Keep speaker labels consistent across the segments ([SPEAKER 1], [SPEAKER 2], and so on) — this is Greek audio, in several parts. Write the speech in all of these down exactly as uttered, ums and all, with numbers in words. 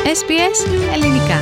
[SPEAKER 1] Ες Μπι Ες Ελληνικά.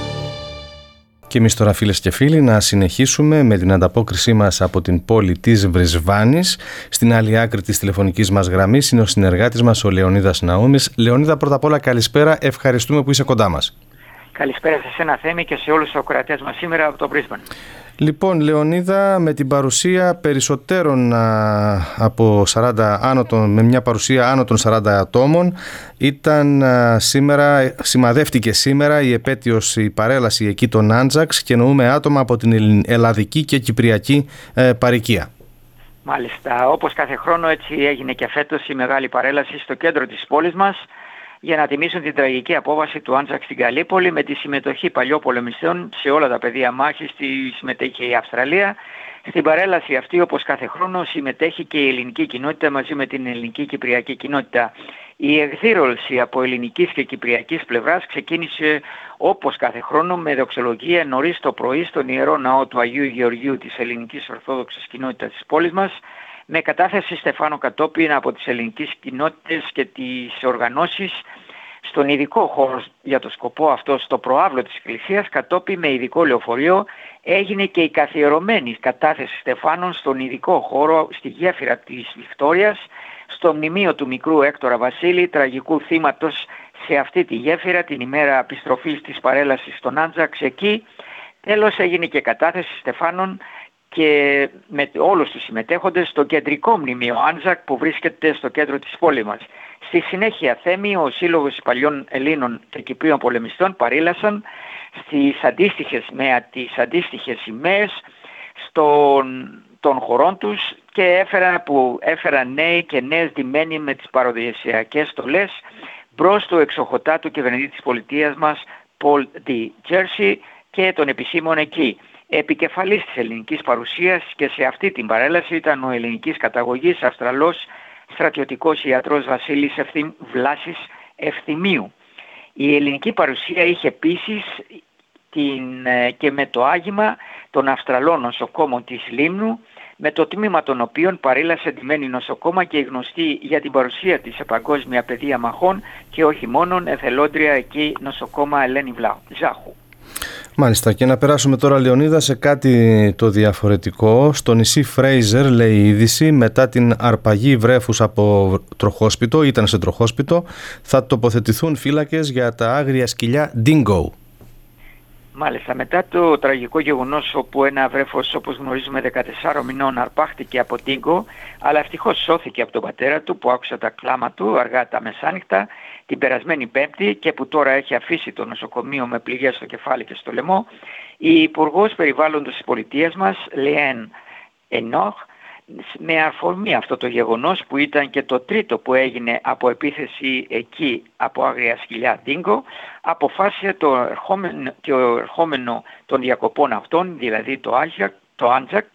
[SPEAKER 2] Και εμείς τώρα, φίλες και φίλοι, να συνεχίσουμε με την ανταπόκρισή μας από την πόλη της Βρισβάνης. Στην άλλη άκρη της τηλεφωνικής μας γραμμής είναι ο συνεργάτης μας, ο Λεωνίδας Ναούμης. Λεωνίδα, πρώτα απ' όλα καλησπέρα, ευχαριστούμε που είσαι κοντά μας.
[SPEAKER 3] Καλησπέρα σε σένα, Θέμη, και σε όλους τους ακροατές μας σήμερα από το Brisbane.
[SPEAKER 2] Λοιπόν, Λεωνίδα, με την παρουσία περισσότερων α, από σαράντα άνω των, με μια παρουσία άνω των σαράντα ατόμων, ήταν α, σήμερα, σημαδεύτηκε σήμερα η επέτειος, η παρέλαση εκεί των Άντζαξ, και εννοούμε άτομα από την ελλαδική και κυπριακή ε, παροικία.
[SPEAKER 3] Μάλιστα, όπως κάθε χρόνο, έτσι έγινε και φέτος η μεγάλη παρέλαση στο κέντρο της πόλης μας, για να τιμήσουν την τραγική απόβαση του Άντζαξ στην Καλύπολη, με τη συμμετοχή παλιόπολεμιστών σε όλα τα πεδία μάχης. Στη συμμετέχει η Αυστραλία. Στην παρέλαση αυτή, όπως κάθε χρόνο, συμμετέχει και η ελληνική κοινότητα μαζί με την ελληνική κυπριακή κοινότητα. Η εκδήλωση από ελληνικής και κυπριακής πλευράς ξεκίνησε όπως κάθε χρόνο με δοξολογία νωρίς το πρωί στον Ιερό Ναό του Αγίου Γεωργίου της ελληνικής ορθόδοξης κοινότητας της πόλης μας, με κατάθεση στεφάνου κατόπιν από τις ελληνικές κοινότητες και τις οργανώσεις στον ειδικό χώρο για το σκοπό αυτό, στο προάβλο της Εκκλησίας. Κατόπιν, με ειδικό λεωφορείο, έγινε και η καθιερωμένη κατάθεση στεφάνων στον ειδικό χώρο στη γέφυρα της Βικτόριας, στο μνημείο του μικρού Έκτορα Βασίλη, τραγικού θύματος σε αυτή τη γέφυρα την ημέρα επιστροφής της παρέλασης των Άντζαξ. Εκεί τέλος έγινε και κατάθεση στεφάνων και με όλους τους συμμετέχοντες στο κεντρικό μνημείο Άντζακ που βρίσκεται στο κέντρο της πόλης μας. Στη συνέχεια, Θέμη, ο Σύλλογος Παλιών Ελλήνων και Κυπρίων Πολεμιστών παρήλασαν στις αντίστοιχες, με τις αντίστοιχες σημαίες στον, των χωρών τους, και έφεραν, που έφεραν νέοι και νέες ντυμένοι με τις παραδοσιακές στολές μπρος του εξοχοτάτου κυβερνητή της πολιτείας μας, Πολ Ντι Τζέρσι, και των επισήμων εκεί. Επικεφαλής της ελληνικής παρουσίας και σε αυτή την παρέλαση ήταν ο ελληνικής καταγωγής Αυστραλός στρατιωτικός ιατρός Βασίλης Ευθυμ, Βλάσης Ευθυμίου. Η ελληνική παρουσία είχε επίσης την, και με το άγημα των Αυστραλών νοσοκόμων της Λίμνου, με το τμήμα των οποίων παρήλασε ντυμένη νοσοκόμα και γνωστή για την παρουσία της σε παγκόσμια πεδία μαχών και όχι μόνον, εθελόντρια εκεί νοσοκόμα Ελένη Ζάχου.
[SPEAKER 2] Μάλιστα, και να περάσουμε τώρα, Λεωνίδα, σε κάτι το διαφορετικό. Στο νησί Φρέιζερ, λέει η είδηση, μετά την αρπαγή βρέφους από τροχόσπιτο, ήταν σε τροχόσπιτο, θα τοποθετηθούν φύλακες για τα άγρια σκυλιά Dingo.
[SPEAKER 3] Μάλιστα, μετά το τραγικό γεγονός όπου ένα βρέφος, όπως γνωρίζουμε, δεκατεσσάρων μηνών αρπάχτηκε από Dingo, αλλά ευτυχώς σώθηκε από τον πατέρα του που άκουσε τα κλάμα του αργά τα μεσάνυχτα την περασμένη Πέμπτη, και που τώρα έχει αφήσει το νοσοκομείο με πληγές στο κεφάλι και στο λαιμό, η Υπουργός Περιβάλλοντος της πολιτείας μας, Λιέν Ενόχ, με αφορμή αυτό το γεγονός, που ήταν και το τρίτο που έγινε από επίθεση εκεί από άγρια σκυλιά Dingo, αποφάσισε το ερχόμενο, το ερχόμενο των διακοπών αυτών, δηλαδή το, Άζακ, το Άντζακ,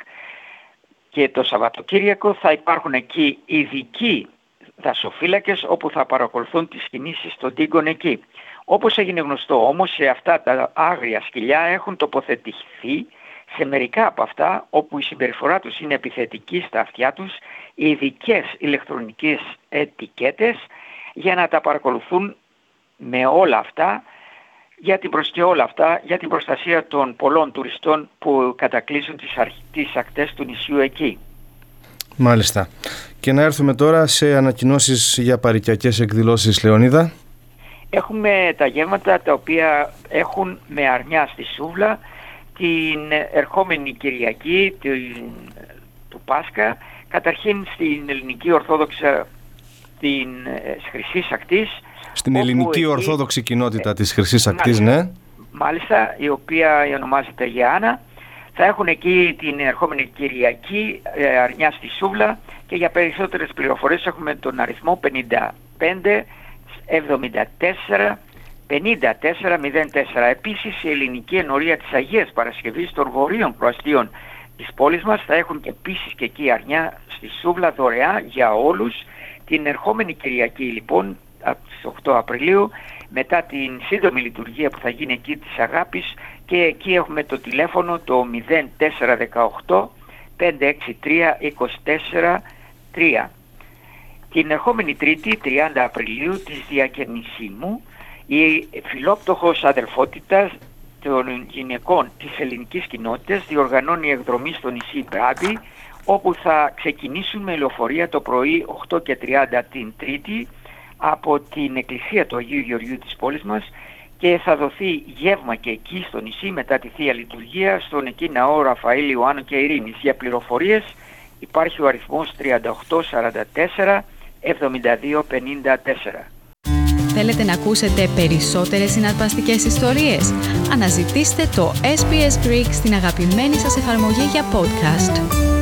[SPEAKER 3] και το Σαββατοκύριακο θα υπάρχουν εκεί ειδικοί δασοφύλακες όπου θα παρακολουθούν τις κινήσεις των Dingo εκεί. Όπως έγινε γνωστό όμως, σε αυτά τα άγρια σκυλιά έχουν τοποθετηθεί, σε μερικά από αυτά όπου η συμπεριφορά τους είναι επιθετική στα αυτιά τους, ειδικές ηλεκτρονικές ετικέτες για να τα παρακολουθούν με όλα αυτά, για την, προς... και όλα αυτά για την προστασία των πολλών τουριστών που κατακλείσουν τις, αρχ... τις ακτές του νησιού εκεί.
[SPEAKER 2] Μάλιστα. Και να έρθουμε τώρα σε ανακοινώσεις για παροικιακές εκδηλώσεις, Λεωνίδα.
[SPEAKER 3] Έχουμε τα γεύματα τα οποία έχουν με αρνιά στη Σούβλα την ερχόμενη Κυριακή του, του Πάσχα, καταρχήν στην ελληνική ορθόδοξα την Χρυσής Ακτής.
[SPEAKER 2] Στην ελληνική εκεί, ορθόδοξη κοινότητα ε, της Χρυσής Ακτής,
[SPEAKER 3] μάλιστα,
[SPEAKER 2] ναι.
[SPEAKER 3] Μάλιστα, η οποία ονομάζεται Γιάννα. Θα έχουν εκεί την ερχόμενη Κυριακή ε, αρνιά στη Σούβλα, και για περισσότερες πληροφορίες έχουμε τον αριθμό πενήντα πέντε εβδομήντα τέσσερα πενήντα τέσσερα μηδέν τέσσερα. Επίσης, η ελληνική ενορία της Αγίας Παρασκευής των βορείων προαστίων της πόλης μας θα έχουν και επίσης και εκεί αρνιά στη Σούβλα δωρεά για όλους την ερχόμενη Κυριακή, λοιπόν, από τις οκτώ Απριλίου, μετά την σύντομη λειτουργία που θα γίνει εκεί της Αγάπης, και εκεί έχουμε το τηλέφωνο το μηδέν τέσσερα δεκαοκτώ πέντε έξι τρία είκοσι τέσσερα τρία. Την ερχόμενη Τρίτη, τριάντα Απριλίου, της Διακαινησίμου, Η φιλόπτωχος αδελφότητα των γυναικών της ελληνικής κοινότητας διοργανώνει εκδρομή στο νησί Μπράμπη, όπου θα ξεκινήσουν με λεωφορεία το πρωί οκτώ και τριάντα την Τρίτη από την εκκλησία του Αγίου Γεωργίου της πόλης μας και θα δοθεί γεύμα και εκεί στο νησί μετά τη Θεία Λειτουργία στον εκεί ναό Ραφαήλ, Ιωάννου και Ειρήνης. Για πληροφορίες υπάρχει ο αριθμός τριάντα οκτώ σαράντα τέσσερα εβδομήντα δύο πενήντα τέσσερα.
[SPEAKER 1] Θέλετε να ακούσετε περισσότερες συναρπαστικές ιστορίες? Αναζητήστε το ες μπι ες Greek στην αγαπημένη σας εφαρμογή για podcast.